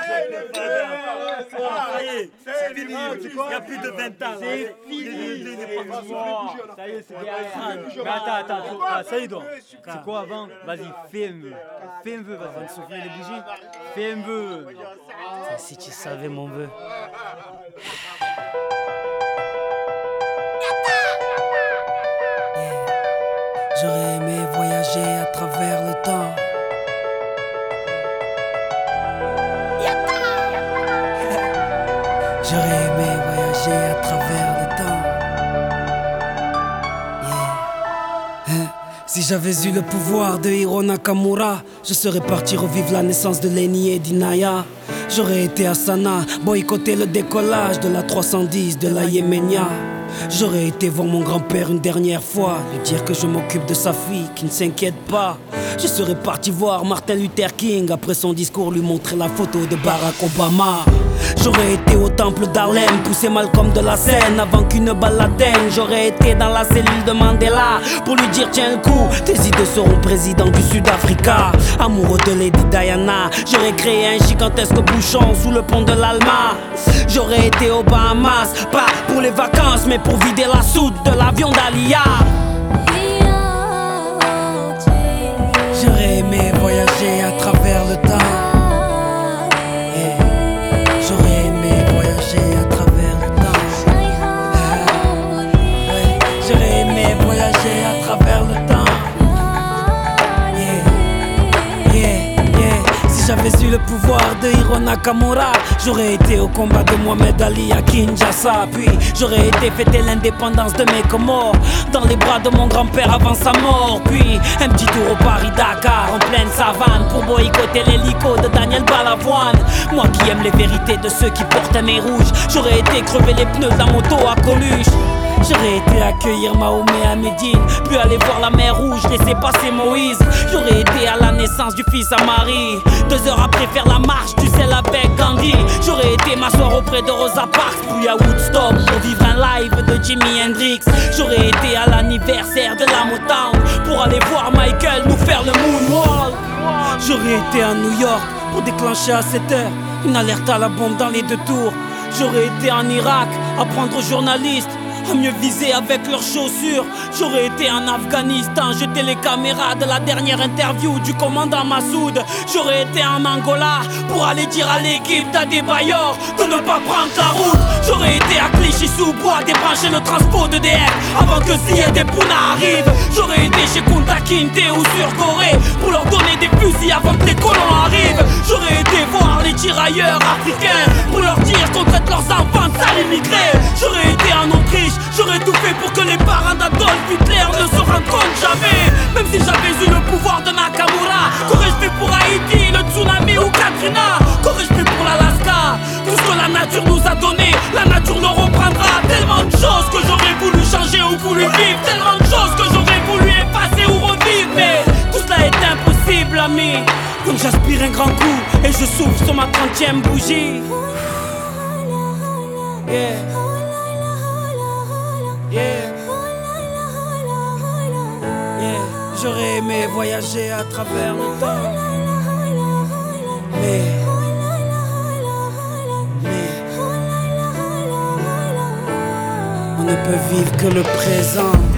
C'est fini, il y a plus de 20 ans. C'est fini. Ça y est, c'est bien. Mais attends, ça y est donc. C'est quoi avant? Vas-y, fais un vœu. Fais un vœu, vas-y. Avant de souffler les bougies. Fais un vœu. Si tu savais mon vœu. J'aurais aimé voyager à travers le temps. J'aurais aimé voyager à travers le temps. Si j'avais eu le pouvoir de Hiro Nakamura, je serais parti revivre la naissance de Lenny et d'Inaya. J'aurais été à Sanaa, boycotter le décollage de la 310 de la Yéménia. J'aurais été voir mon grand-père une dernière fois, lui dire que je m'occupe de sa fille, qui ne s'inquiète pas. Je serais parti voir Martin Luther King, après son discours lui montrer la photo de Barack Obama. J'aurais été au temple d'Harlem, pousser Malcolm de la scène avant qu'une balle l'atteigne. J'aurais été dans la cellule de Mandela pour lui dire tiens le coup, tes idées seront président du Sud-Africa. Amoureux de Lady Diana, j'aurais créé un gigantesque bouchon sous le pont de l'Alma. J'aurais été aux Bahamas, pas pour les vacances mais pour vider la soude de l'avion d'Alia. J'aurais aimé voyager à travers le temps. J'aurais aimé voyager à travers le temps. J'aurais aimé voyager à travers le temps. Si j'avais eu le pouvoir de Hiro Nakamura, j'aurais été au combat de Mohamed Ali à Kinshasa. Puis j'aurais été fêter l'indépendance de mes Comores dans les bras de mon grand-père avant sa mort. Puis un petit tour au Paris-Dakar en pleine savane pour boycotter l'hélico de Daniel Balavoine. Moi qui aime les vérités de ceux qui portent un nez rouge, j'aurais été crever les pneus de la moto à Coluche. J'aurais été accueillir Mahomet à Médine, puis aller voir la mer Rouge, laisser passer Moïse. J'aurais été à la naissance du fils à Marie, 2 heures après faire la marche du sel avec Gandhi. J'aurais été m'asseoir auprès de Rosa Parks, puis à Woodstock pour vivre un live de Jimi Hendrix. J'aurais été à l'anniversaire de la Motown pour aller voir Michael nous faire le moonwalk. J'aurais été à New York pour déclencher à 7 heures une alerte à la bombe dans les 2 tours. J'aurais été en Irak apprendre aux journalistes à mieux viser avec leurs chaussures. J'aurais été en Afghanistan, jeter les caméras de la dernière interview du commandant Massoud. J'aurais été en Angola pour aller dire à l'équipe d'Adebayor de ne pas prendre la route. J'aurais été à Clichy-sous-Bois débrancher le transport d'EDF avant que Ziyad et Pouna arrivent. J'aurais été chez Kunta Kinte ou sur Corée pour leur donner des fusils avant que les colons arrivent. J'aurais été voir les tirailleurs africains pour leur dire qu'on traite leurs enfants de sales immigrés. J'aurais été en Autriche, j'aurais tout fait pour que les parents d'Adolf Hitler ne se rendent compte jamais. Même si j'avais eu le pouvoir de Nakamura, qu'aurais-je fait pour Haïti, le tsunami ou Katrina? Qu'aurais-je fait pour l'Alaska? Tout ce que la nature nous a donné, la nature le reprendra. Tellement de choses que j'aurais voulu changer ou voulu vivre, tellement de choses que j'aurais voulu effacer ou revivre. Mais tout cela est impossible, ami. Donc j'aspire un grand coup et je souffle sur ma 30e bougie. Yeah. J'aurais aimé voyager à travers le temps, mais on ne peut vivre que le présent.